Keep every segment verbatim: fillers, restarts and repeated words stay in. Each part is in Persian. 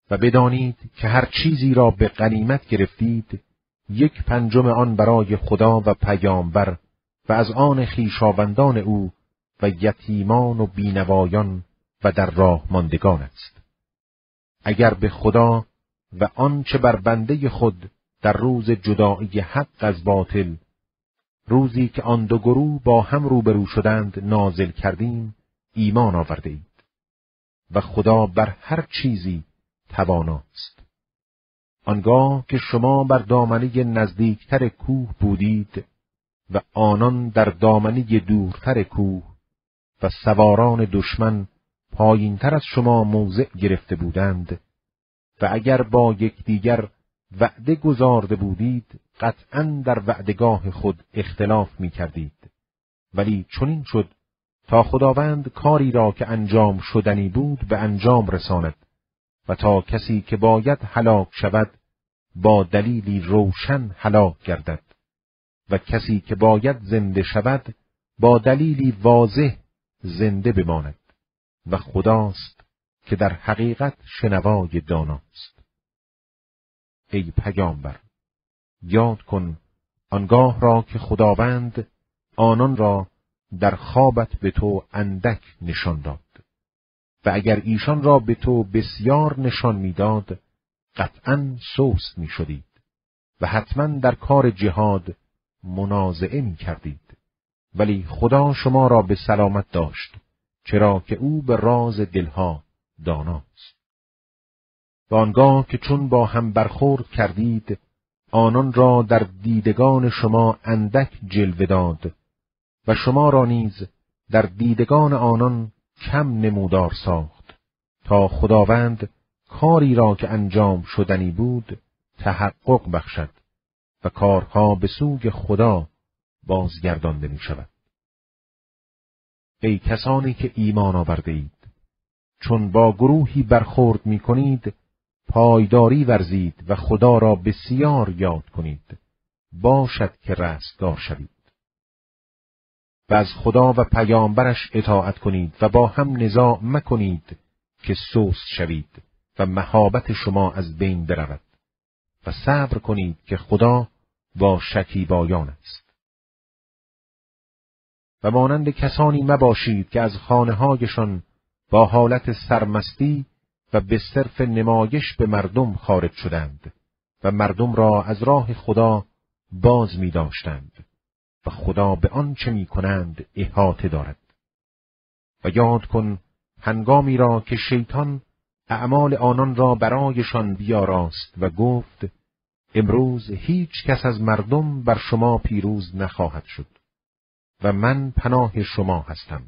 و بدانید که هر چیزی را به غنیمت گرفتید، یک پنجم آن برای خدا و پیامبر و از آن خویشاوندان او و یتیمان و بینوایان و در راه ماندگان است. اگر به خدا و آنچه بر بنده خود در روز جدایی حق از باطل، روزی که آن دو گروه با هم روبرو شدند، نازل کردیم، ایمان آورده اید و خدا بر هر چیزی تواناست. آنگاه که شما بر دامنه نزدیکتر کوه بودید و آنان در دامنه دورتر کوه و سواران دشمن پایینتر از شما موضع گرفته بودند و اگر با یکدیگر وعده گزارده بودید، قطعاً در وعدگاه خود اختلاف می کردید. ولی چنین شد تا خداوند کاری را که انجام شدنی بود به انجام رساند و تا کسی که باید هلاک شود با دلیلی روشن هلاک گردد و کسی که باید زنده شود با دلیلی واضح زنده بماند و خداست که در حقیقت شنوای داناست. ای پیامبر، یاد کن آنگاه را که خداوند آنان را در خوابت به تو اندک نشان داد و اگر ایشان را به تو بسیار نشان میداد، قطعاً سست می شدید و حتماً در کار جهاد منازعه می کردید. ولی خدا شما را به سلامت داشت، چرا که او به راز دلها داناست. و آنگاه که چون با هم برخورد کردید، آنان را در دیدگان شما اندک جلوه داد و شما را نیز در دیدگان آنان کم نمودار ساخت، تا خداوند کاری را که انجام شدنی بود تحقق بخشد و کارها به سوی خدا بازگردانده می شود. ای کسانی که ایمان آورده اید، چون با گروهی برخورد می کنید، پایداری ورزید و خدا را بسیار یاد کنید، باشد که رستگار شوید. و از خدا و پیامبرش اطاعت کنید و با هم نزاع مکنید که سست شوید و مهابت شما از بین برود و صبر کنید که خدا با شکیبایان است. و مانند کسانی مباشید که از خانه‌هایشان با حالت سرمستی و به صرف نمایش به مردم خارج شدند و مردم را از راه خدا باز می داشتند و خدا به آنچه می کنند احاطه دارد. و یاد کن هنگامی را که شیطان اعمال آنان را برایشان بیاراست و گفت امروز هیچ کس از مردم بر شما پیروز نخواهد شد و من پناه شما هستم.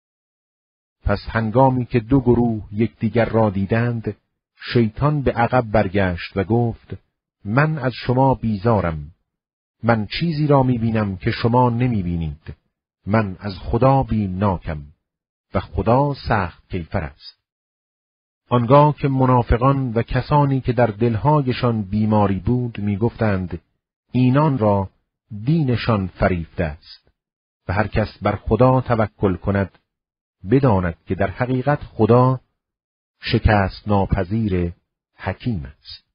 پس هنگامی که دو گروه یکدیگر را دیدند، شیطان به عقب برگشت و گفت من از شما بیزارم، من چیزی را میبینم که شما نمیبینید، من از خدا بیمناکم و خدا سخت کیفر است. آنگاه که منافقان و کسانی که در دلهایشان بیماری بود میگفتند اینان را دینشان فریفته است و هر کس بر خدا توکل کند بداند که در حقیقت خدا شکست ناپذیر حکیم است.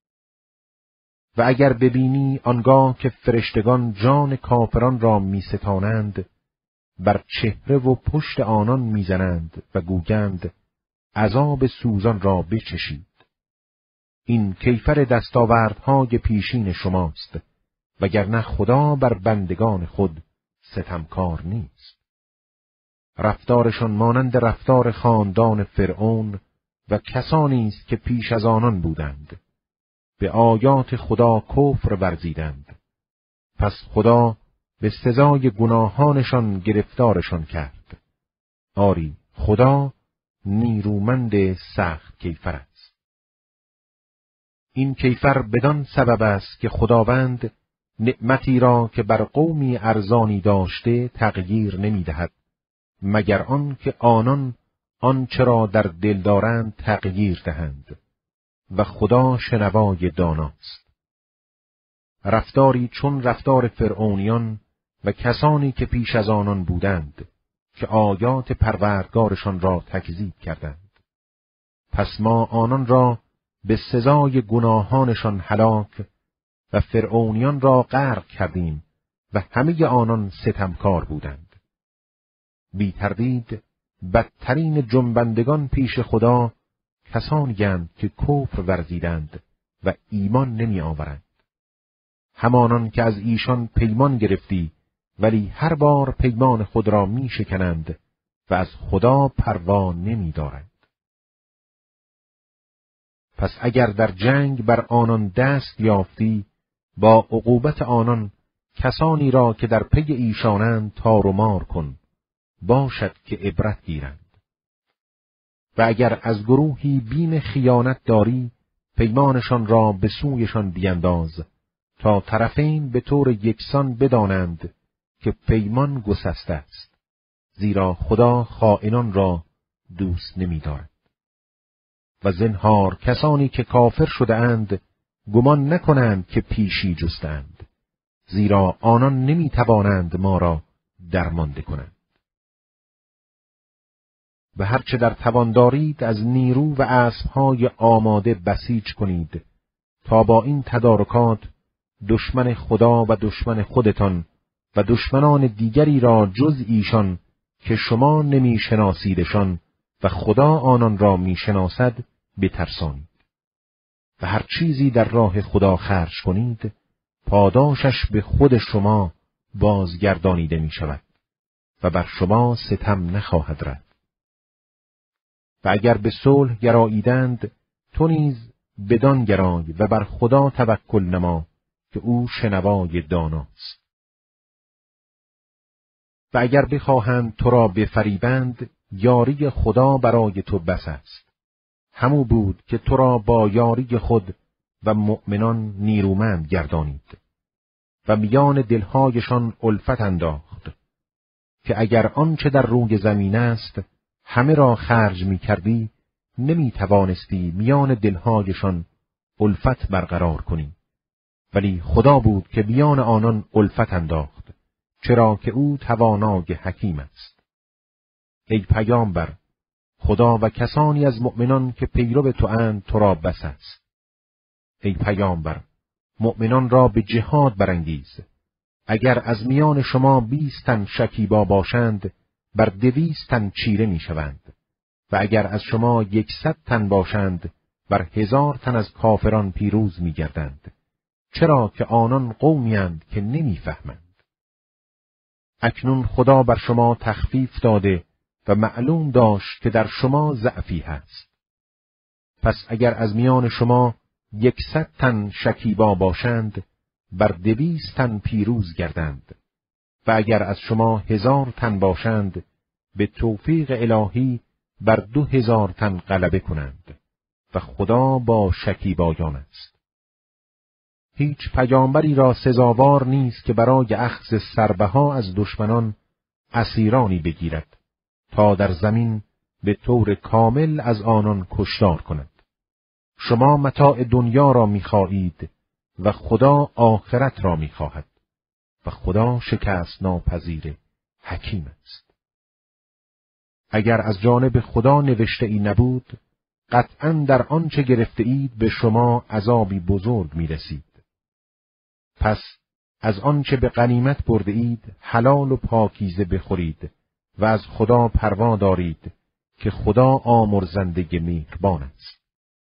و اگر ببینی آنگاه که فرشتگان جان کافران را میستانند، بر چهره و پشت آنان میزنند و گویند عذاب سوزان را بچشید. این کیفر دستاوردهای پیشین شماست، وگرنه خدا بر بندگان خود ستمکار نیست. رفتارشان مانند رفتار خاندان فرعون و کسانی است که پیش از آنان بودند، به آیات خدا کفر ورزیدند. پس خدا به سزای گناهانشان گرفتارشان کرد. آری خدا نیرومند سخت کیفر است. این کیفر بدان سبب است که خداوند نعمتی را که بر قومی ارزانی داشته تغییر نمی‌دهد، مگر آن که آنان آنچه را در دل دارند تغییر دهند و خدا شنوای داناست. رفتاری چون رفتار فرعونیان و کسانی که پیش از آنان بودند که آیات پروردگارشان را تکذیب کردند. پس ما آنان را به سزای گناهانشان هلاک و فرعونیان را غرق کردیم و همه آنان ستمکار بودند. بی تردید بدترین جنبندگان پیش خدا کسانی‌اند که کفر ورزیدند و ایمان نمی آورند. همانان که از ایشان پیمان گرفتی ولی هر بار پیمان خود را می شکنند و از خدا پروا نمی دارند. پس اگر در جنگ بر آنان دست یافتی، با عقوبت آنان کسانی را که در پی ایشانند تار و مار کن، باشد که عبرت گیرند. و اگر از گروهی بیم خیانت داری، پیمانشان را به سویشان بینداز، تا طرفین به طور یکسان بدانند که پیمان گسسته است، زیرا خدا خائنان را دوست نمی دارد. و زنهار کسانی که کافر شده اند گمان نکنند که پیشی جستند، زیرا آنان نمی توانند ما را درمانده کنند. و هرچه در توان دارید از نیرو و اسبهای آماده بسیج کنید، تا با این تدارکات دشمن خدا و دشمن خودتان و دشمنان دیگری را جز ایشان که شما نمی شناسیدشان و خدا آنان را می شناسد بترسانید. و هر چیزی در راه خدا خرج کنید، پاداشش به خود شما بازگردانیده می شود و بر شما ستم نخواهد رفت. و اگر به صلح گراییدند، تو نیز بدان گرای و بر خدا توکل نما که او شنوای داناست. و اگر بخواهند تو را بفریبند، یاری خدا برای تو بس است. همو بود که تو را با یاری خود و مؤمنان نیرومند گردانید و میان دلهایشان الفت انداخت، که اگر آنچه در روی زمین است همه را خرج می کردی، نمی توانستی میان دلهایشان الفت برقرار کنی، ولی خدا بود که میان آنان الفت انداخت، چرا که او توانای حکیم است. ای پیامبر، خدا و کسانی از مؤمنان که پیرو تو اند تو را بس است. ای پیامبر، مؤمنان را به جهاد برانگیز. اگر از میان شما بیست تن شکیبا باشند، بر دویست تن چیره می شوند، و اگر از شما یکصد تن باشند، بر هزار تن از کافران پیروز می گردند، چرا که آنان قومی اند که نمی فهمند. اکنون خدا بر شما تخفیف داده و معلوم داشت که در شما ضعفی هست. پس اگر از میان شما یکصد تن شکیبا باشند، بر دویست تن پیروز گردند، و اگر از شما هزار تن باشند، به توفیق الهی بر دو هزار تن غلبه کنند و خدا با شکیبایان است. هیچ پیامبری را سزاوار نیست که برای اخذ سربها از دشمنان اسیرانی بگیرد، تا در زمین به طور کامل از آنان کشتار کند. شما متاع دنیا را می‌خواهید و خدا آخرت را می‌خواهد و خدا شکست ناپذیر حکیم است. اگر از جانب خدا نوشته ای نبود، قطعاً در آنچه گرفته اید به شما عذابی بزرگ می رسید. پس از آنچه به غنیمت برده اید حلال و پاکیزه بخورید و از خدا پروا دارید که خدا آمرزنده مهربان است.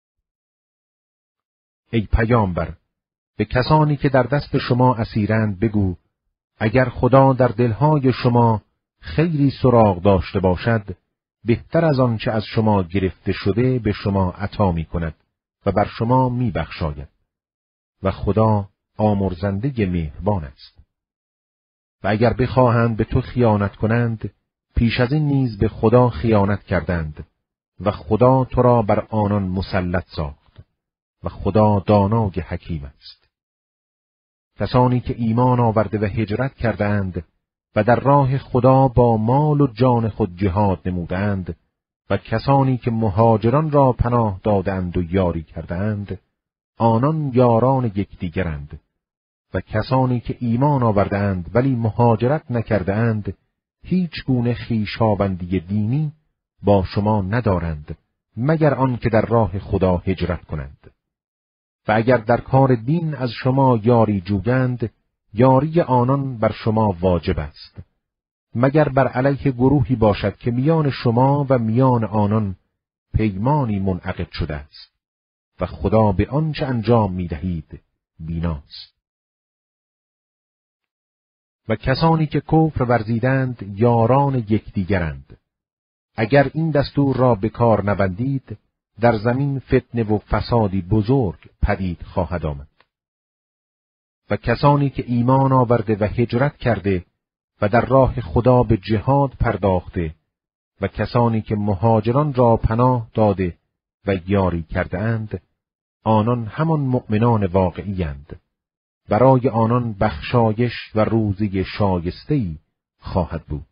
ای پیامبر، به کسانی که در دست شما اسیرند بگو، اگر خدا در دلهای شما خیری سراغ داشته باشد، بهتر از آنچه از شما گرفته شده به شما عطا می کند و بر شما می بخشاید و خدا آمرزنده مهربان است. و اگر بخواهند به تو خیانت کنند، پیش از این نیز به خدا خیانت کردند و خدا تو را بر آنان مسلط ساخت و خدا دانای حکیم است. کسانی که ایمان آورده و هجرت کردند و در راه خدا با مال و جان خود جهاد نمودند و کسانی که مهاجران را پناه دادند و یاری کردند، آنان یاران یکدیگرند. و کسانی که ایمان آوردند ولی مهاجرت نکردند، هیچ گونه خویشاوندی دینی با شما ندارند، مگر آن که در راه خدا هجرت کنند. و اگر در کار دین از شما یاری جویند، یاری آنان بر شما واجب است، مگر بر علیه گروهی باشد که میان شما و میان آنان پیمانی منعقد شده است و خدا به آنچه انجام می‌دهید بیناست. و کسانی که کفر ورزیدند یاران یکدیگرند. اگر این دستور را به کار نبندید، در زمین فتنه و فسادی بزرگ پدید خواهد آمد. و کسانی که ایمان آورده و هجرت کرده و در راه خدا به جهاد پرداخته و کسانی که مهاجران را پناه داده و یاری کرده اند، آنان همان مؤمنان واقعی اند. برای آنان بخشایش و روزی شایسته‌ای خواهد بود.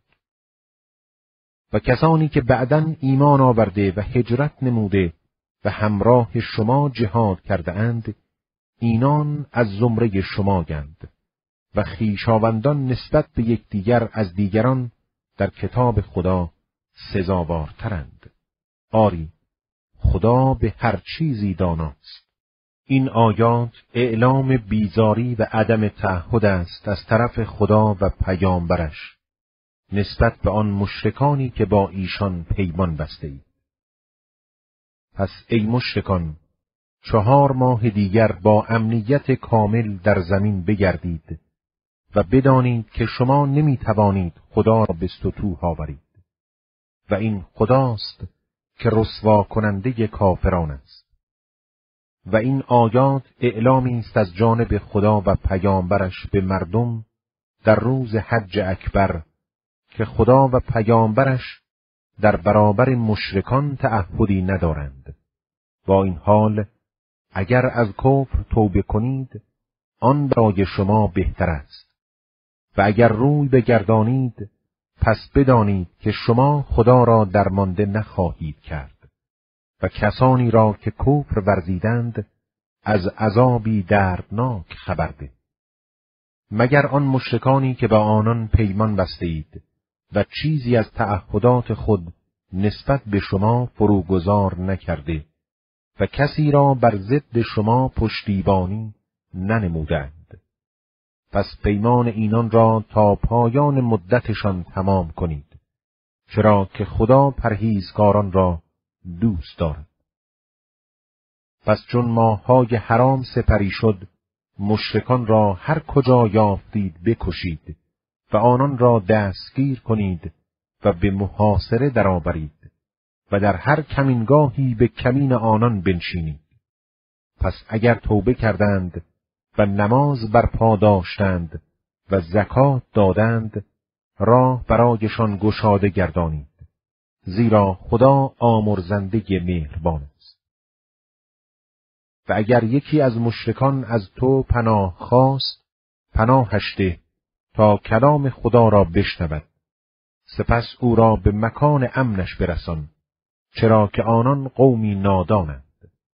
و کسانی که بعداً ایمان آورده و هجرت نموده و همراه شما جهاد کرده اند، اینان از زمره شمایند و خویشاوندان نسبت به یکدیگر از دیگران در کتاب خدا سزاوارترند. آری، خدا به هر چیزی داناست. این آیات اعلام بیزاری و عدم تعهد است از طرف خدا و پیامبرش نسبت به آن مشرکانی که با ایشان پیمان بسته اید. پس ای مشرکان، چهار ماه دیگر با امنیت کامل در زمین بگردید و بدانید که شما نمی توانید خدا را به ستوه آورید و این خداست که رسوا کننده کافران است. و این آیات اعلامی است از جانب خدا و پیامبرش به مردم در روز حج اکبر که خدا و پیامبرش در برابر مشرکان تعهدی ندارند. با این حال اگر از کفر توبه کنید، آن برای شما بهتر است، و اگر روی بگردانید، پس بدانید که شما خدا را درمانده نخواهید کرد و کسانی را که کفر ورزیدند از عذابی دردناک خبر ده. مگر آن مشرکانی که با آنان پیمان بسته اید و چیزی از تعهدات خود نسبت به شما فروگذار نکرده و کسی را بر ضد شما پشتیبانی ننمودند. پس پیمان اینان را تا پایان مدتشان تمام کنید، چرا که خدا پرهیزکاران را دوست دارد. پس چون ماه‌های حرام سپری شد، مشرکان را هر کجا یافتید بکشید و آنان را دستگیر کنید و به محاصره درآورید و در هر کمینگاهی به کمین آنان بنشینید. پس اگر توبه کردند و نماز برپا داشتند و زکات دادند، راه برایشان گشاده گردانید، زیرا خدا آمرزنده مهربان است. و اگر یکی از مشرکان از تو پناه خواست، پناهش ده تا کلام خدا را بشنود، سپس او را به مکان امنش برسان، چرا که آنان قومی نادانند.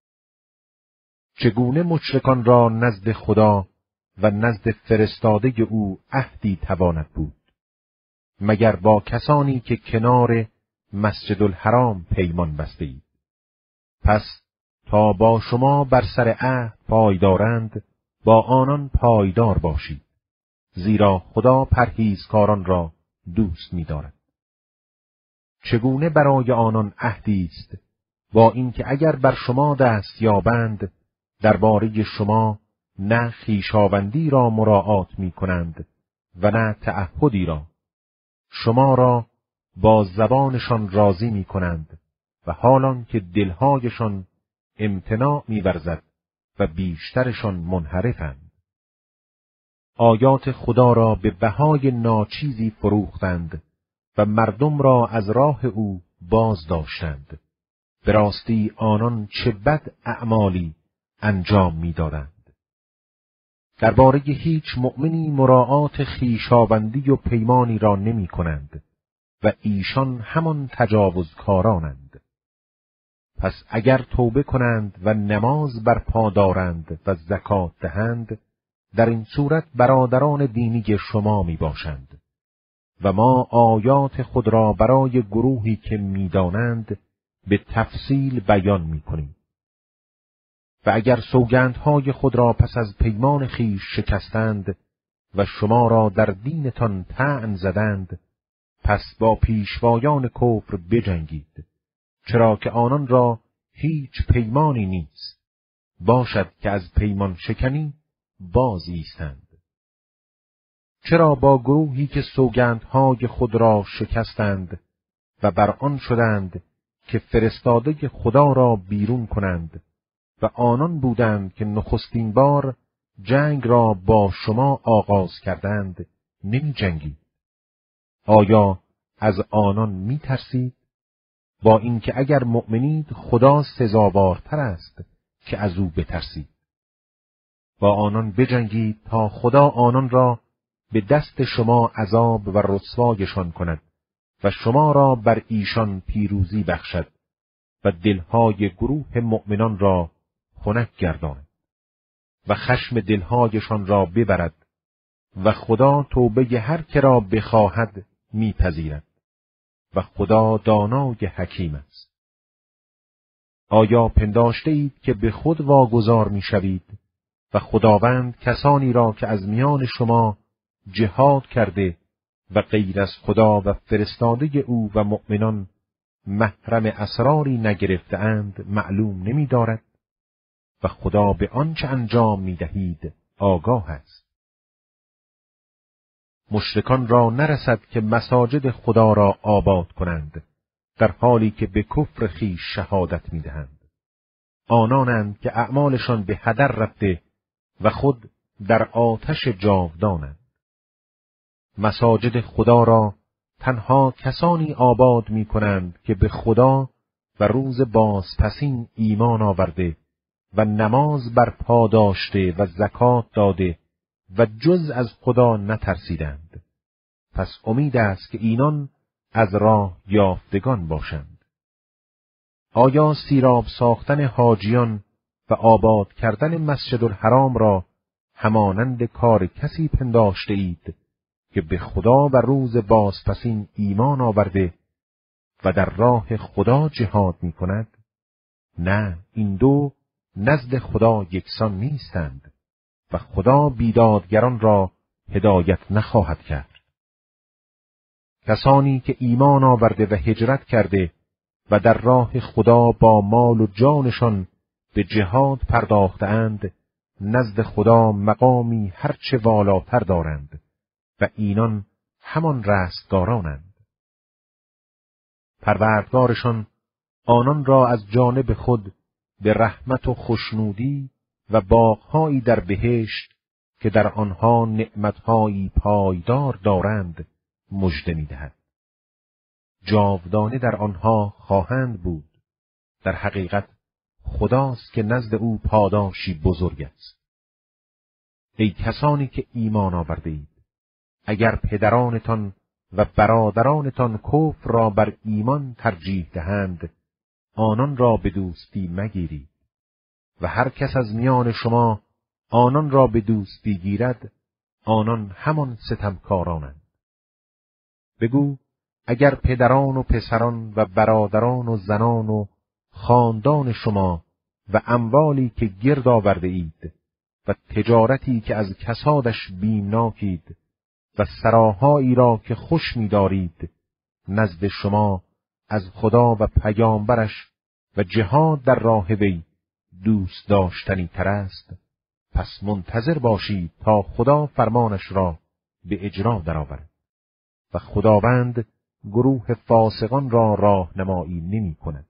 چگونه مشرکان را نزد خدا و نزد فرستاده او عهدی تواند بود، مگر با کسانی که کنار مسجد الحرام پیمان بسته اید. پس تا با شما بر سر عهد پایدارند، با آنان پایدار باشید، زیرا خدا پرهیزکاران را دوست می‌دارد. چگونه برای آنان عهدی است، با اینکه اگر بر شما دست یابند، درباره شما نه خویشاوندی را مراعات می‌کنند و نه تعهدی را، شما را با زبانشان راضی می‌کنند و حالان که دلهایشان امتناع می‌ورزد و بیشترشان منحرفند. آیات خدا را به بهای ناچیزی فروختند و مردم را از راه او باز داشتند. به راستی آنان چه بد اعمالی انجام می‌دادند. درباره هیچ مؤمنی مراعات خویشاوندی و پیمانی را نمی‌کنند و ایشان همان تجاوزکارانند. پس اگر توبه کنند و نماز برپا دارند و زکات دهند، در این صورت برادران دینی شما می باشند و ما آیات خود را برای گروهی که می دانند به تفصیل بیان می کنیم. و اگر سوگندهای خود را پس از پیمان خویش شکستند و شما را در دینتان طعن زدند، پس با پیشوایان کفر بجنگید، چرا که آنان را هیچ پیمانی نیست، باشد که از پیمان شکنی باز ایستند. چرا با گروهی که سوگندهای خود را شکستند و بر آن شدند که فرستاده خدا را بیرون کنند و آنان بودند که نخستین بار جنگ را با شما آغاز کردند نمی جنگید؟ آیا از آنان می ترسید؟ با اینکه اگر مؤمنید خدا سزاوارتر است که از او بترسید. با آنان بجنگید تا خدا آنان را به دست شما عذاب و رسوایشان کند و شما را بر ایشان پیروزی بخشد و دلهای گروه مؤمنان را خنک گرداند و خشم دلهایشان را ببرد و خدا توبه هر که را بخواهد میپذیرد و خدا دانای حکیم است. آیا پنداشته اید که به خود واگذار میشوید و خداوند کسانی را که از میان شما جهاد کرده و غیر از خدا و فرستاده او و مؤمنان محرم اسراری نگرفته اند معلوم نمی دارد و خدا به آنچه انجام می دهید آگاه است. مشرکان را نرسد که مساجد خدا را آباد کنند در حالی که به کفر خویش شهادت می دهند. آنانند که اعمالشان به هدر رفته و خود در آتش جاودانند. مساجد خدا را تنها کسانی آباد می کنند که به خدا و روز بازپسین ایمان آورده و نماز برپا داشته و زکات داده و جز از خدا نترسیدند. پس امید است که اینان از راه یافتگان باشند. آیا سیراب ساختن حاجیان و آباد کردن مسجد الحرام را همانند کار کسی پنداشته اید که به خدا و روز بازپسین ایمان آورده و در راه خدا جهاد می کند؟ نه، این دو نزد خدا یکسان نیستند و خدا بیدادگران را هدایت نخواهد کرد. کسانی که ایمان آورده و هجرت کرده و در راه خدا با مال و جانشان به جهاد پرداختند، نزد خدا مقامی هرچه والاتر دارند و اینان همان رستگارانند. پروردگارشان آنان را از جانب خود به رحمت و خوشنودی و باغهایی در بهشت که در آنها نعمتهایی پایدار دارند مژده می‌دهد. جاودانه در آنها خواهند بود. در حقیقت خداست که نزد او پاداشی بزرگ است. ای کسانی که ایمان آورده اید، اگر پدرانتان و برادرانتان کفر را بر ایمان ترجیح دهند، آنان را به دوستی مگیرید و هر کس از میان شما آنان را به دوستی گیرد، آنان همان ستمکارانند. بگو اگر پدران و پسران و برادران و زنان و خاندان شما و اموالی که گرد آورده اید و تجارتی که از کسادش بیمناکید و سراهایی را که خوش می‌دارید نزد شما از خدا و پیامبرش و جهاد در راه وی دوست داشتنی تر است، پس منتظر باشید تا خدا فرمانش را به اجرا درآورد و خداوند گروه فاسقان را راهنمایی نمی کند.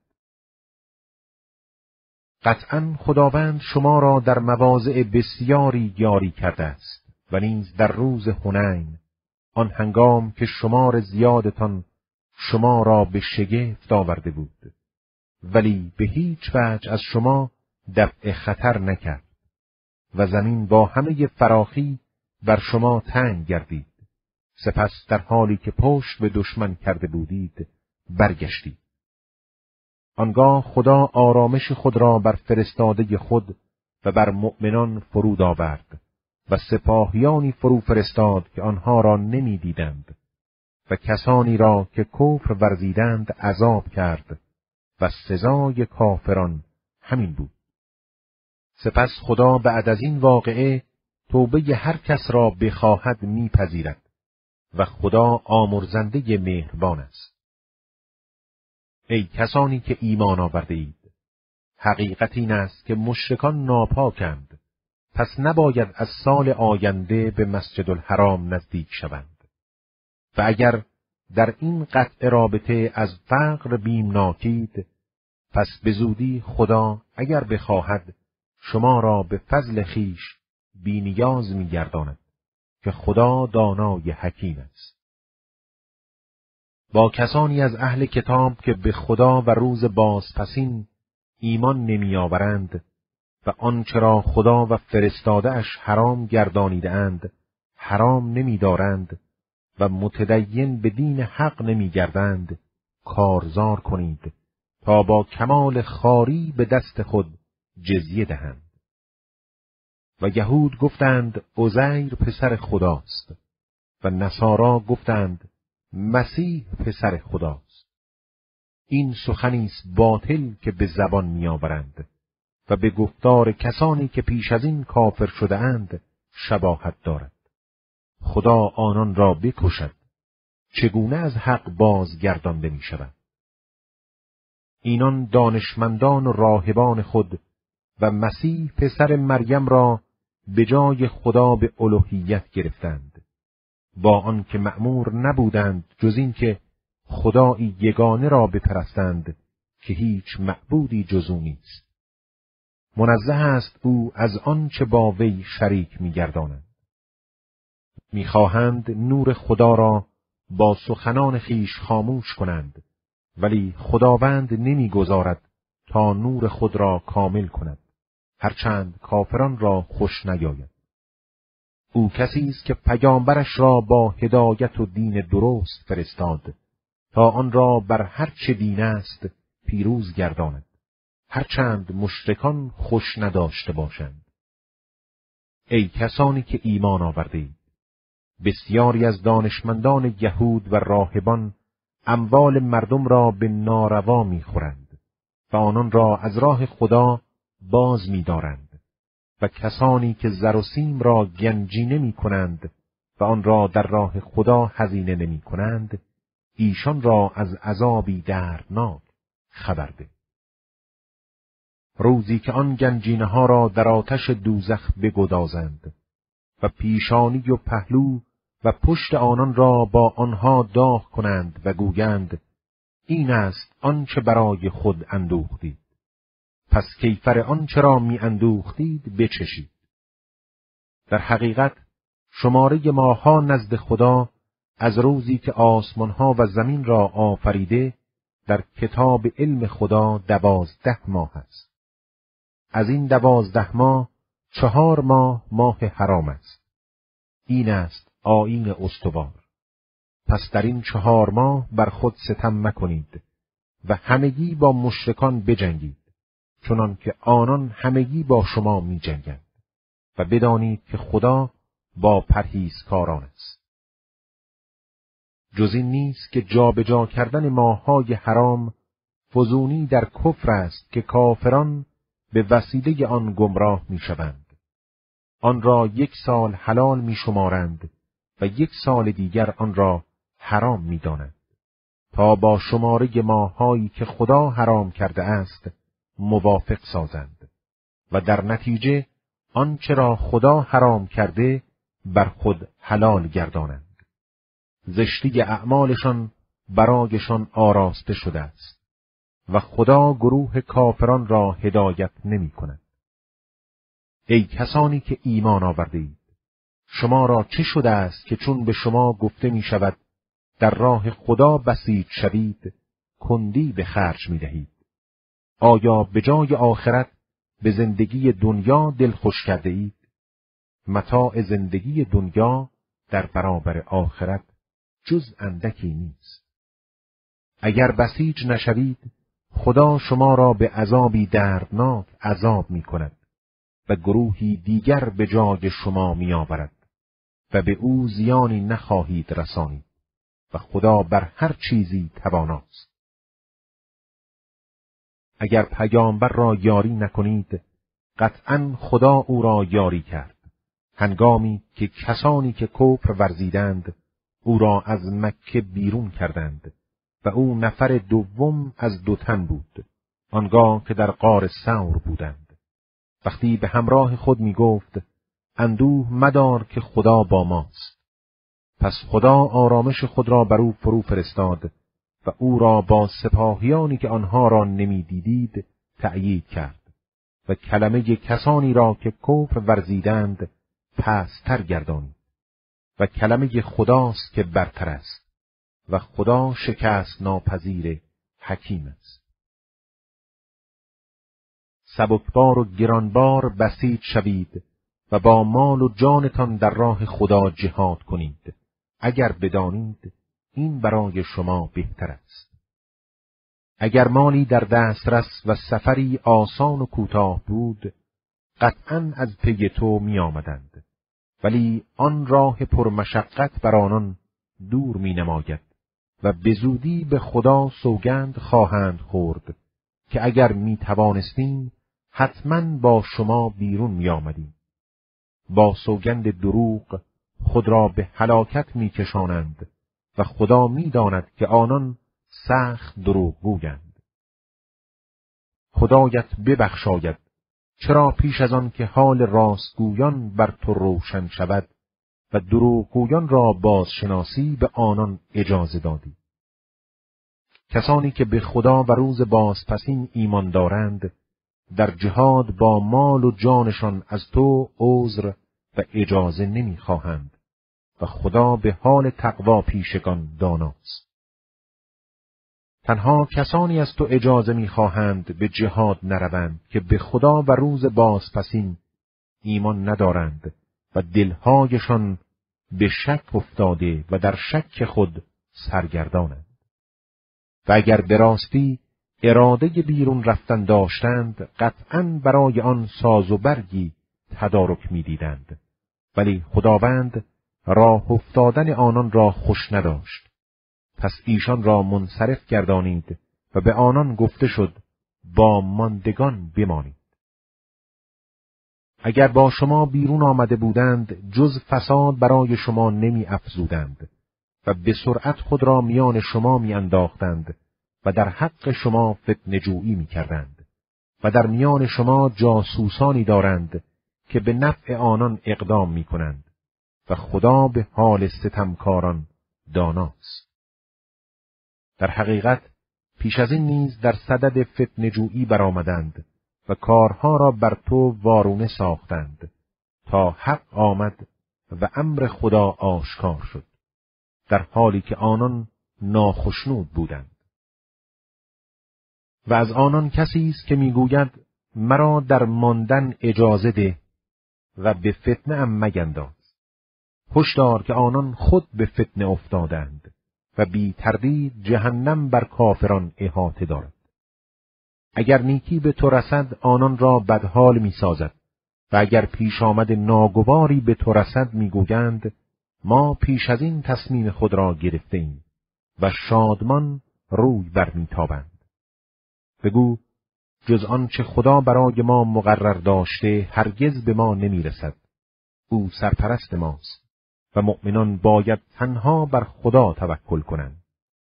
قطعاً خداوند شما را در مواضع بسیاری یاری کرده است و نیز در روز حنین، آن هنگام که شمار زیادتان شما را به شگفت آورده بود، ولی به هیچ وجه از شما دفع خطر نکرد و زمین با همه فراخی بر شما تنگ گردید. سپس در حالی که پشت به دشمن کرده بودید برگشتید. آنگاه خدا آرامش خود را بر فرستاده خود و بر مؤمنان فرود آورد و سپاهیانی فرو فرستاد که آنها را نمی دیدند و کسانی را که کفر ورزیدند عذاب کرد و سزای کافران همین بود. سپس خدا بعد از این واقعه توبه هر کس را بخواهد میپذیرد و خدا آمرزنده مهربان است. ای کسانی که ایمان آورده اید، حقیقت این است که مشرکان ناپاکند، پس نباید از سال آینده به مسجد الحرام نزدیک شوند. و اگر در این قطع رابطه از فقر بیمناکید، پس به زودی خدا اگر بخواهد شما را به فضل خیش بی‌نیاز می‌گرداند که خدا دانای حکیم است. با کسانی از اهل کتاب که به خدا و روز بازپسین ایمان نمی‌آورند و آنچه را خدا و فرستاده‌اش حرام گردانیده‌اند حرام نمی‌دارند و متدین به دین حق نمی‌گردند، کارزار کنید تا با کمال خواری به دست خود جزیه دهند. و یهود گفتند عزیر پسر خداست و نصارا گفتند مسیح پسر خداست. این سخنی است باطل که به زبان می‌آورند و به گفتار کسانی که پیش از این کافر شده اند شباهت دارد. خدا آنان را بکشد، چگونه از حق بازگردانده می‌شوند. اینان دانشمندان و راهبان خود و مسیح پسر مریم را به جای خدا به الوهیت گرفتند، با آنکه مأمور نبودند جز این که خدایی یگانه را بپرستند که هیچ معبودی جز او نیست. منزه است او از آنچه با وی شریک می‌گردانند. می‌خواهند نور خدا را با سخنان خیش خاموش کنند، ولی خداوند نمی‌گذارد تا نور خود را کامل کند، هرچند کافران را خوش نیاید. او کسی است که پیامبرش را با هدایت و دین درست فرستاد تا آن را بر هر چه دین است پیروز گرداند، هرچند مشرکان خوش نداشته باشند. ای کسانی که ایمان آورده اید، بسیاری از دانشمندان یهود و راهبان اموال مردم را به ناروا می‌خورند و آنان را از راه خدا باز می‌دارند و کسانی که زر و سیم را گنجینه می‌کنند و آن را در راه خدا هزینه نمی‌کنند، ایشان را از عذابی دردناک خبر ده. روزی که آن گنجینه ها را در آتش دوزخ بگدازند و پیشانی و پهلو و پشت آنان را با آنها داغ کنند و گویند این است آنچه برای خود اندوختید، پس کیفر آنچه را می اندوختید بچشید. در حقیقت شماره ماه‌ها نزد خدا از روزی که آسمان‌ها و زمین را آفریده در کتاب علم خدا دوازده ماه است. از این دوازده ماه چهار ماه ماه حرام است. این است آیین استوار. پس در این چهار ماه بر خود ستم مکنید و همگی با مشرکان بجنگید، چنان که آنان همگی با شما می جنگند و بدانید که خدا با پرهیزکاران است. جز این نیست که جابجا کردن ماه‌های حرام فزونی در کفر است که کافران به وسیله آن گمراه می شوند. آن را یک سال حلال می شمارند و یک سال دیگر آن را حرام می دانند تا با شماره ماه‌هایی که خدا حرام کرده است موافق سازند و در نتیجه آنچه را خدا حرام کرده بر خود حلال گردانند. زشتی اعمالشان برایشان آراسته شده است و خدا گروه کافران را هدایت نمی کند. ای کسانی که ایمان آورده اید، شما را چه شده است که چون به شما گفته می شود در راه خدا بسیج شوید، کندی به خرج می دهید؟ آیا به جای آخرت به زندگی دنیا دل خوش کرده اید؟ متاع زندگی دنیا در برابر آخرت جز اندکی نیست. اگر بسیج نشوید، خدا شما را به عذابی دردناک عذاب می کند و گروهی دیگر به جای شما می آورد و به او زیانی نخواهید رسانید و خدا بر هر چیزی تواناست. اگر پیامبر را یاری نکنید، قطعاً خدا او را یاری کرد، هنگامی که کسانی که کفر ورزیدند او را از مکه بیرون کردند و او نفر دوم از دو تن بود، آنگاه که در غار ثور بودند. وقتی به همراه خود می گفت اندوه مدار که خدا با ماست. پس خدا آرامش خود را بر او فرو فرستاد و او را با سپاهیانی که آنها را نمی دیدید تأیید کرد و کلمه کسانی را که کفر ورزیدند پستر گردانید و کلمه خداست که برتر است و خدا شکست ناپذیر حکیم است. سبکبار و گرانبار بسیج شوید و با مال و جانتان در راه خدا جهاد کنید، اگر بدانید این برای شما بهتر است. اگر مالی در دسترس و سفری آسان و کوتاه بود، قطعاً از پی تو می آمدند، ولی آن راه پرمشقت بر آنان دور می نماید و به زودی به خدا سوگند خواهند خورد که اگر می توانستیم حتماً با شما بیرون می آمدیم. با سوگند دروغ خود را به هلاکت می کشانند و خدا می داند که آنان سخت دروغگویند. خدایت ببخشاید، چرا پیش از آن که حال راستگویان بر تو روشن شود و دروغگویان را بازشناسی به آنان اجازه دادی. کسانی که به خدا و روز بازپسین ایمان دارند در جهاد با مال و جانشان از تو عذر و اجازه نمی خواهند و خدا به حال تقوا پیشگان داناست. تنها کسانی از تو اجازه می خواهند به جهاد نروند که به خدا و روز بازپسین ایمان ندارند و دلهایشان به شک افتاده و در شک خود سرگردانند. و اگر به راستی اراده بیرون رفتن داشتند، قطعاً برای آن ساز و برگی تدارک می دیدند، ولی خداوند راه افتادن آنان را خوش نداشت. پس ایشان را منصرف گردانید و به آنان گفته شد با ماندگان بمانید. اگر با شما بیرون آمده بودند جز فساد برای شما نمی افزودند و به سرعت خود را میان شما می انداختند و در حق شما فتنه جویی می کردند و در میان شما جاسوسانی دارند که به نفع آنان اقدام می کنند و خدا به حال ستمکاران داناست. در حقیقت پیش از این نیز در صدد فتنه جویی برآمدند و کارها را بر تو وارونه ساختند تا حق آمد و امر خدا آشکار شد، در حالی که آنان ناخشنود بودند. و از آنان کسی است که میگوید مرا در ماندن اجازه ده و به فتنه ام مگنداز. هشدار که آنان خود به فتنه افتادند و بی تردید جهنم بر کافران احاطه دارد. اگر نیکی به تو رسد آنان را بدحال می سازد و اگر پیش آمد ناگواری به تو رسد می گویند ما پیش از این تصمیم خود را گرفته ایم و شادمان روی برمی تابند. بگو جز آنچه خدا برای ما مقرر داشته هرگز به ما نمی رسد. او سرپرست ماست و مؤمنان باید تنها بر خدا توکل کنند.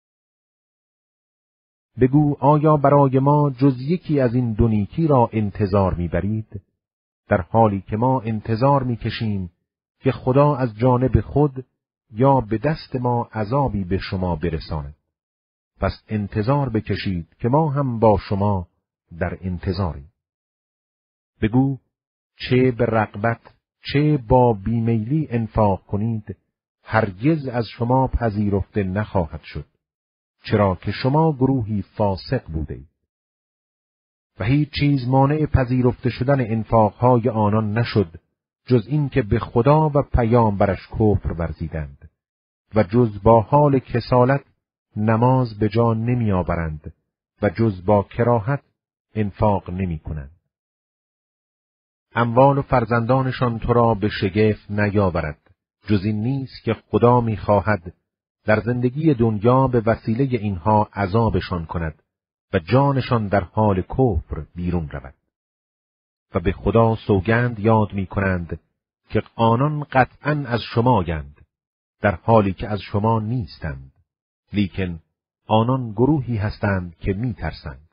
بگو آیا برای ما جز یکی از این دو نیکی را انتظار می‌برید؟ در حالی که ما انتظار می‌کشیم که خدا از جانب خود یا به دست ما عذابی به شما برساند. پس انتظار بکشید که ما هم با شما در انتظاریم. بگو چه به رغبت چه با بیمیلی انفاق کنید هرگز از شما پذیرفته نخواهد شد، چرا که شما گروهی فاسق بودید. و هیچ چیز مانع پذیرفته شدن انفاقهای آنان نشد جز این که به خدا و پیامبرش کفر ورزیدند و جز با حال کسالت نماز به جا نمی آورند و جز با کراهت انفاق نمی کنند. اموال و فرزندانشان تو را به شگفت نیاورد، جز این نیست که خدا می خواهد در زندگی دنیا به وسیله اینها عذابشان کند و جانشان در حال کفر بیرون رود. و به خدا سوگند یاد می کنند که آنان قطعاً از شمایند، در حالی که از شما نیستند، لیکن آنان گروهی هستند که می ترسند.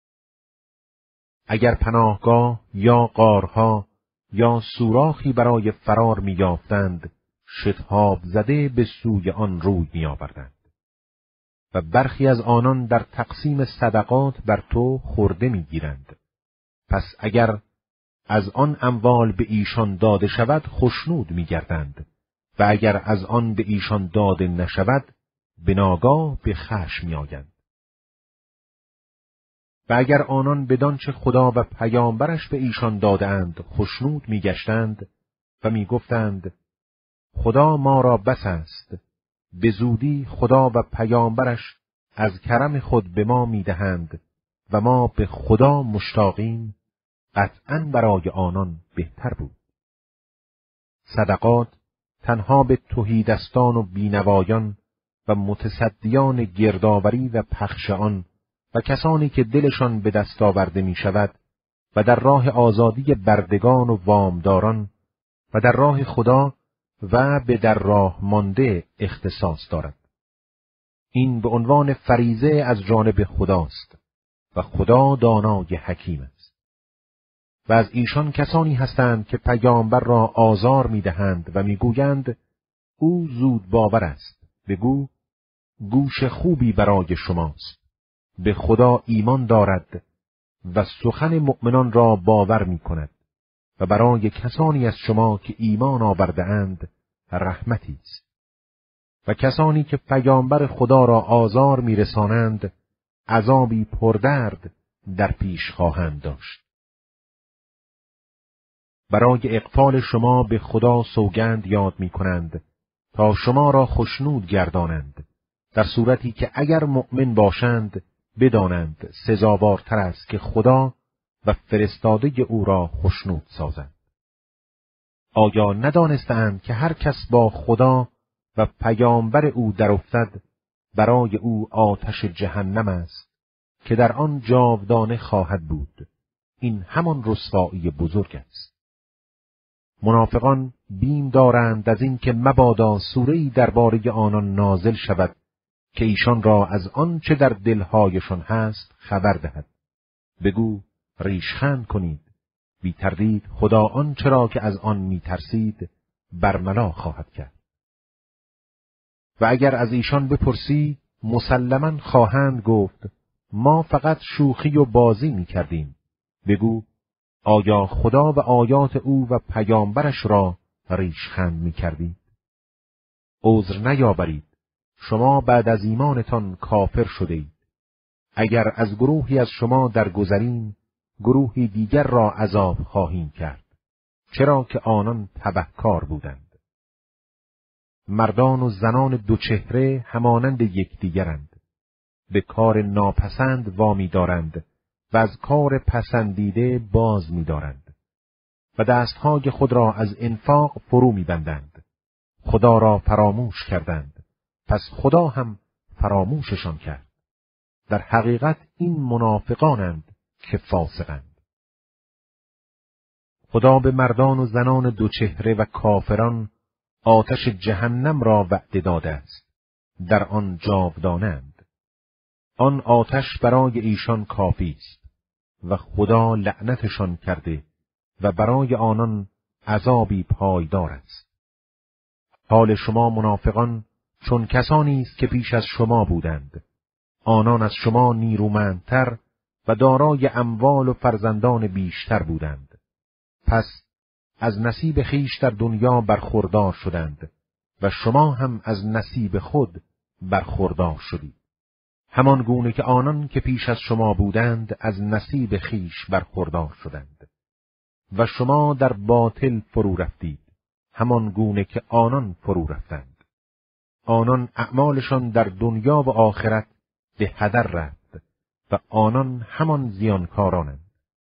اگر پناهگاه یا غارها یا سوراخی برای فرار می یافتند، شتاب زده به سوی آن روی می آوردند. و برخی از آنان در تقسیم صدقات بر تو خورده می گیرند. پس اگر از آن اموال به ایشان داده شود خشنود می گردند و اگر از آن به ایشان داده نشود به ناگاه به خشم می آیند. و اگر آنان بدانچه خدا و پیامبرش به ایشان دادند خشنود می گشتند و می گفتند خدا ما را بس است، به زودی خدا و پیامبرش از کرم خود به ما می دهند و ما به خدا مشتاقیم، قطعاً برای آنان بهتر بود. صدقات تنها به تهیدستان و بینوایان و متصدیان گردآوری و پخش آن و کسانی که دلشان به دست آورده می شود و در راه آزادی بردگان و وامداران و در راه خدا و به در راه مانده اختصاص دارد. این به عنوان فریضه از جانب خداست و خدا دانای حکیم است. و از ایشان کسانی هستند که پیامبر را آزار می‌دهند و می‌گویند او زود باور است. بگو گوش خوبی برای شماست. به خدا ایمان دارد و سخن مؤمنان را باور می‌کند و برای کسانی از شما که ایمان آورده اند رحمتی است. و کسانی که پیامبر خدا را آزار می‌رسانند عذابی پردرد در پیش خواهند داشت. برای اغفال شما به خدا سوگند یاد می کنند تا شما را خشنود گردانند، در صورتی که اگر مؤمن باشند بدانند سزاوارتر است که خدا و فرستاده او را خشنود سازند. آیا ندانستند که هر کس با خدا و پیامبر او در افتد برای او آتش جهنم است که در آن جاودانه خواهد بود. این همان رسوایی بزرگ است. منافقان بیم دارند از این که مبادا سوره‌ای درباره آنان نازل شود که ایشان را از آن چه در دلهایشان هست خبر دهد. بگو ریشخند کنید، بی تردید خدا آن چرا که از آن می ترسید برملا خواهد کرد. و اگر از ایشان بپرسی مسلماً خواهند گفت ما فقط شوخی و بازی می کردیم. بگو آیا خدا و آیات او و پیامبرش را ریشخند می کردید؟ عذر نیاورید، شما بعد از ایمانتان کافر شده اید. اگر از گروهی از شما درگذریم، گروهی دیگر را عذاب خواهیم کرد، چرا که آنان تبهکار بودند. مردان و زنان دو چهره همانند یکدیگرند، به کار ناپسند وامی دارند و از کار پسندیده باز می دارند و دستهای خود را از انفاق فرو می بندند. خدا را فراموش کردند، پس خدا هم فراموششان کرد. در حقیقت این منافقانند که فاسقند. خدا به مردان و زنان دو چهره و کافران آتش جهنم را وعده داده است، در آن جاودانند. آن آتش برای ایشان کافی است و خدا لعنتشان کرده و برای آنان عذابی پایدار است. حال شما منافقان چون کسانی است که پیش از شما بودند. آنان از شما نیرومندتر و دارای اموال و فرزندان بیشتر بودند. پس از نصیب خیش در دنیا برخوردار شدند و شما هم از نصیب خود برخوردار شدید. همان گونه که آنان که پیش از شما بودند از نصیب خیش برخوردار شدند و شما در باطل فرو رفتید، همان گونه که آنان فرو رفتند. آنان اعمالشان در دنیا و آخرت به هدر رفت و آنان همان زیانکارانند.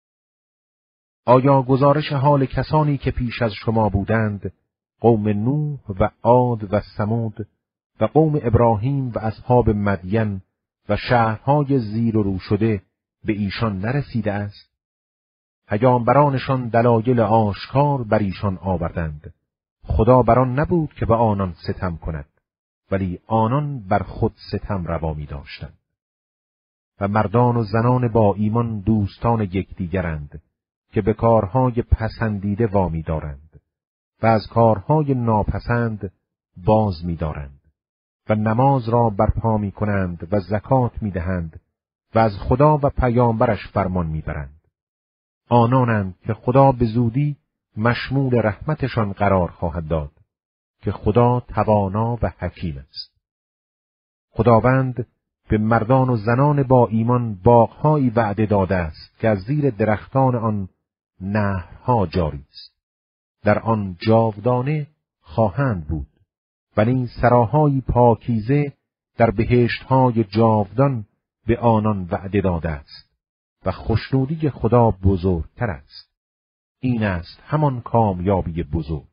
آیا گزارش حال کسانی که پیش از شما بودند، قوم نوح و عاد و ثمود و قوم ابراهیم و اصحاب مدین و شهرهای زیر و رو شده به ایشان نرسیده است؟ پیامبرانشان دلایل آشکار بر ایشان آوردند. خدا بر آن نبود که به آنان ستم کند، ولی آنان بر خود ستم روا می داشتند. و مردان و زنان با ایمان دوستان یکدیگرند که به کارهای پسندیده وامی دارند و از کارهای ناپسند باز می دارند و نماز را برپا می کنند و زکات می دهند و از خدا و پیامبرش فرمان می برند. آنانند که خدا به زودی مشمول رحمتشان قرار خواهد داد که خدا توانا و حکیم است. خداوند به مردان و زنان با ایمان باغ‌هایی وعده داده است که از زیر درختان آن نهرها جاری است. در آن جاودانه خواهند بود، ولی سراهای پاکیزه در بهشت‌های جاودان به آنان وعده داده است و خوشنودی خدا بزرگتر است. این است همان کامیابی بزرگ.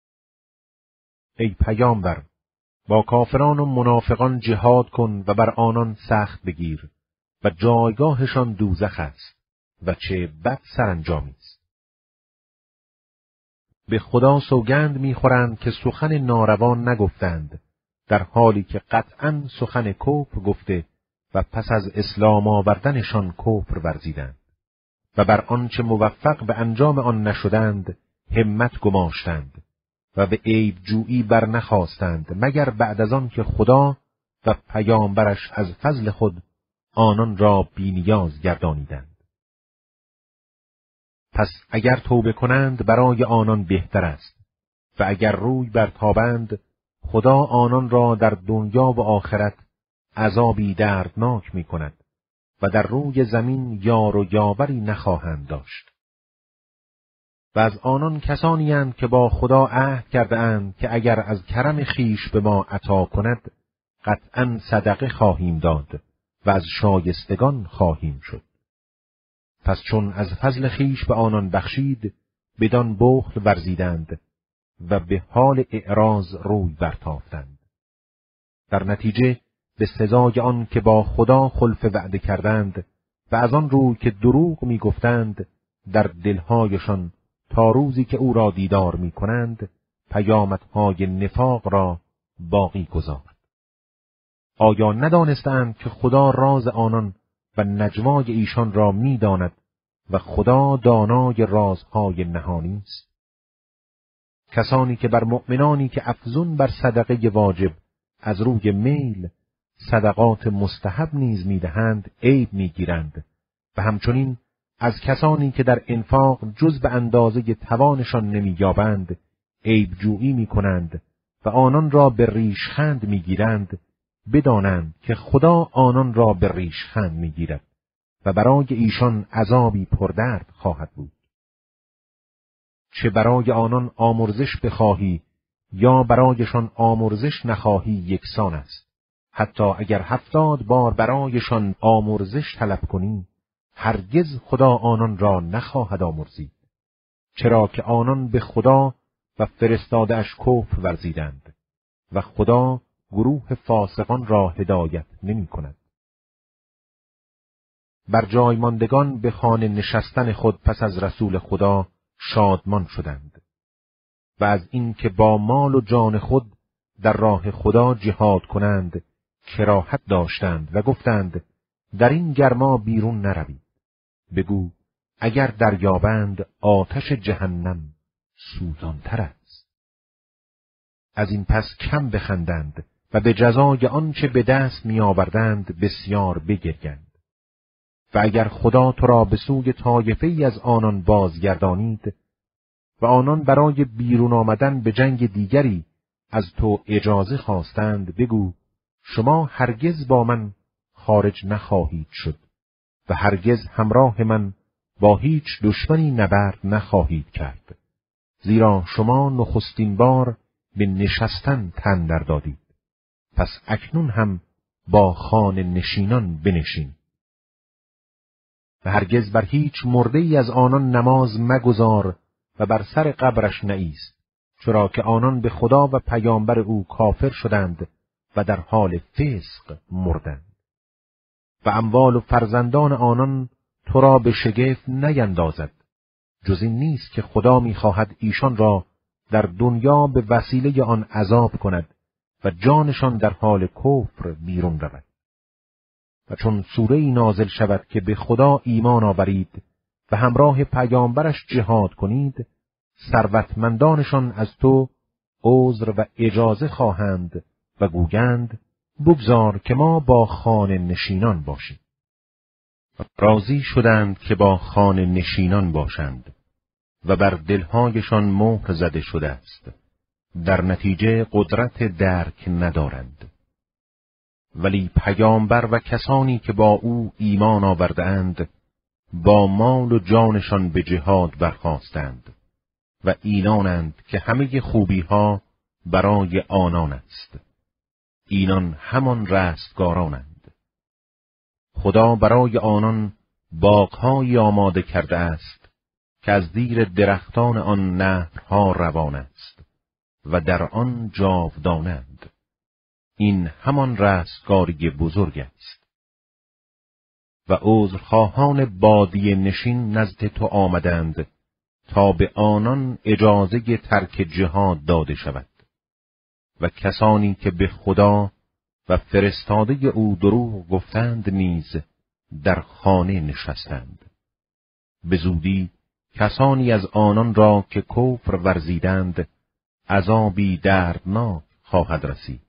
ای پیامبر، با کافران و منافقان جهاد کن و بر آنان سخت بگیر و جایگاهشان دوزخ است و چه بد سرانجامی است. به خدا سوگند می‌خورند که سخن ناروا نگفتند، در حالی که قطعاً سخن کفر گفته و پس از اسلام آوردنشان کفر ورزیدند و بر آنچه موفق به انجام آن نشدند همت گماشتند و به عیب جویی بر نخواستند مگر بعد از آن که خدا و پیامبرش از فضل خود آنان را بی‌نیاز گردانیدند. پس اگر توبه کنند برای آنان بهتر است و اگر روی برتابند خدا آنان را در دنیا و آخرت عذابی دردناک می کند و در روی زمین یار و یاوری نخواهند داشت. و از آنان کسانی اند که با خدا عهد کرده اند که اگر از کرم خیش به ما عطا کند قطعاً صدقه خواهیم داد و از شایستگان خواهیم شد. پس چون از فضل خیش به آنان بخشید بدان بخل ورزیدند و به حال اعراض روی برتافتند. در نتیجه به سزای آن که با خدا خلف وعده کردند و از آن روی که دروغ می گفتند در دلهایشان تا روزی که او را دیدار می کنند پیامدهای نفاق را باقی گذارد. آیا ندانستند که خدا راز آنان و نجوای ایشان را می داند و خدا دانای رازهای نهانی است؟ کسانی که بر مؤمنانی که افزون بر صدقه واجب از روی میل صدقات مستحب نیز میدهند عیب میگیرند و همچنین از کسانی که در انفاق جز به اندازه توانشان نمییابند عیب جویی میکنند و آنان را به ریشخند میگیرند. بدانند که خدا آنان را به ریشخند میگیرد و برای ایشان عذابی پردرد خواهد بود. چه برای آنان آمرزش بخواهی یا برایشان آمرزش نخواهی یکسان است. حتی اگر هفتاد بار برایشان آمرزش طلب کنی هرگز خدا آنان را نخواهد آمرزید، چرا که آنان به خدا و فرستاده‌اش کفر ورزیدند و خدا گروه فاسقان را هدایت نمی کند. بر جای ماندگان به خانه نشستن خود پس از رسول خدا شادمان شدند و از این که با مال و جان خود در راه خدا جهاد کنند کراهت داشتند و گفتند در این گرما بیرون نروید. بگو اگر دریابند آتش جهنم سوزانتر است. از این پس کم بخندند و به جزای آنچه به دست می آوردند بسیار بگریند. و اگر خدا تو را به سوی طایفه‌ای از آنان بازگردانید و آنان برای بیرون آمدن به جنگ دیگری از تو اجازه خواستند بگو شما هرگز با من خارج نخواهید شد و هرگز همراه من با هیچ دشمنی نبرد نخواهید کرد، زیرا شما نخستین بار به نشستن تن در دادید، پس اکنون هم با خانه نشینان بنشین. و هرگز بر هیچ مرده‌ای از آنان نماز مگذار و بر سر قبرش نایست، چرا که آنان به خدا و پیامبر او کافر شدند و در حال فسق مردند. و اموال و فرزندان آنان تو را به شگفت نیندازد جز این نیست که خدا می‌خواهد ایشان را در دنیا به وسیله آن عذاب کند و جانشان در حال کفر بیرون رود. و چون سوره‌ای نازل شود که به خدا ایمان آورید و همراه پیامبرش جهاد کنید، ثروتمندانشان از تو عذر و اجازه خواهند و گویند بگذار که ما با خانه نشینان باشیم. راضی شدند که با خانه نشینان باشند و بر دلهایشان مهر زده شده است، در نتیجه قدرت درک ندارند. ولی پیامبر و کسانی که با او ایمان آورده‌اند با مال و جانشان به جهاد برخاستند و اینانند که همه خوبی ها برای آنان است. اینان همان رستگارانند. خدا برای آنان باغ‌هایی آماده کرده است که از زیر درختان آن نهرها روان است و در آن جاودانند. این همان رستگاری بزرگ است. و عذرخواهان بادیه نشین نزد تو آمدند تا به آنان اجازه ترک جهاد داده شود و کسانی که به خدا و فرستاده او دروغ گفتند نیز در خانه نشستند. به زودی کسانی از آنان را که کفر ورزیدند عذابی دردناک خواهد رسید.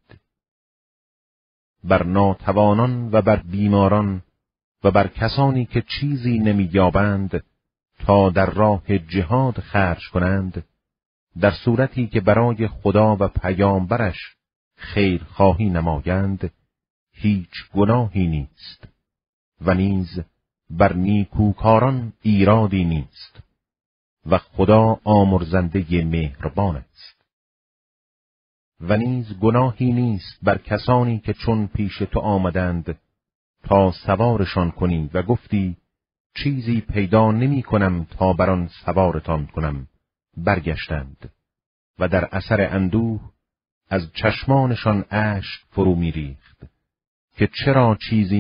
بر ناتوانان و بر بیماران و بر کسانی که چیزی نمی‌یابند تا در راه جهاد خرج کنند، در صورتی که برای خدا و پیامبرش خیر خواهی نمایند، هیچ گناهی نیست و نیز بر نیکوکاران ایرادی نیست و خدا آمرزنده مهربان است. و نیز گناهی نیست بر کسانی که چون پیش تو آمدند تا سوارشان کنی و گفتی چیزی پیدا نمی کنم تا بر آن سوارتان کنم، برگشتند و در اثر اندوه از چشمانشان اشک فرو می ریخت که چرا چیزی